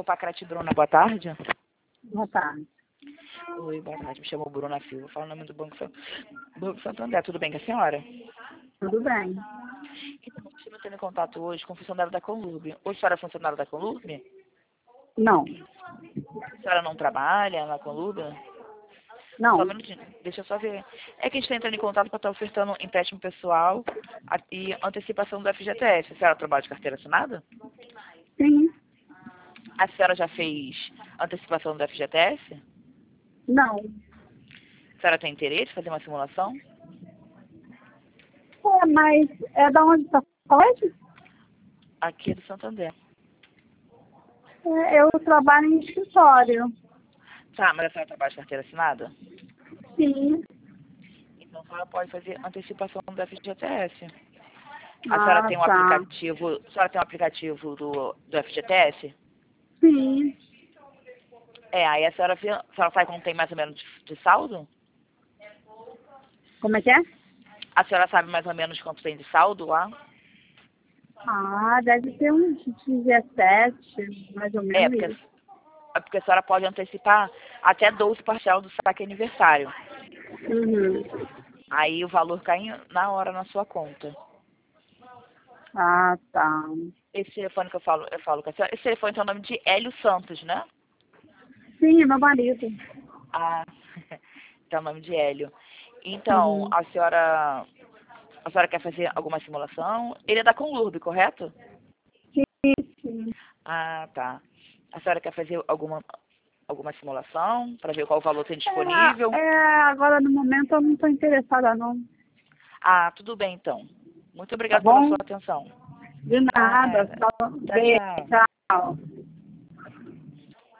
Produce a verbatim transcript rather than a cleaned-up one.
Pacrati Bruna, boa tarde. Boa tarde. Oi, boa tarde. Me chamo Bruna Silva, falo o nome do Banco, San... Banco Santander. Tudo bem com a senhora? Tudo bem. Então, estou entrando em contato hoje com o funcionário da Conlurb. Hoje a senhora é funcionária da Conlurb? Não. A senhora não trabalha na Conlurb? Não. Só um minutinho, deixa eu só ver. É que a gente está entrando em contato para estar ofertando empréstimo pessoal e antecipação do F G T S. A senhora trabalha de carteira assinada? Sim. A senhora já fez antecipação do F G T S? Não. A senhora tem interesse em fazer uma simulação? É, mas é da onde está falando? Aqui é do Santander. É, eu trabalho em escritório. Tá, mas a senhora trabalha de carteira assinada? Sim. Então a senhora pode fazer antecipação do F G T S. A senhora Ah, tem um tá. aplicativo, a senhora tem um aplicativo do, do F G T S? Sim. É, aí a senhora, vê- a senhora sabe quanto tem mais ou menos de, de saldo? Como é que é? A senhora sabe mais ou menos quanto tem de saldo lá? Ah, deve ter uns dezessete, mais ou É, menos porque, isso. é porque a senhora pode antecipar até doze parcial do saque aniversário. Uhum. Aí o valor cai em- na hora na sua conta. Ah, tá. Esse telefone que eu falo, eu falo com a senhora, esse telefone tem o nome de Hélio Santos, né? Sim, é meu marido. Ah, tem o nome de Hélio. Então, Uhum. a senhora, a senhora quer fazer alguma simulação? Ele é da Conlurb, correto? Sim, sim. Ah, tá. A senhora quer fazer alguma, alguma simulação para ver qual valor tem É, disponível? é, agora no momento eu não estou interessada não. Ah, tudo bem então. Muito Tá obrigada pela bom? sua atenção. De nada. Nada. Só... Tchau, Beijo, tchau. tchau.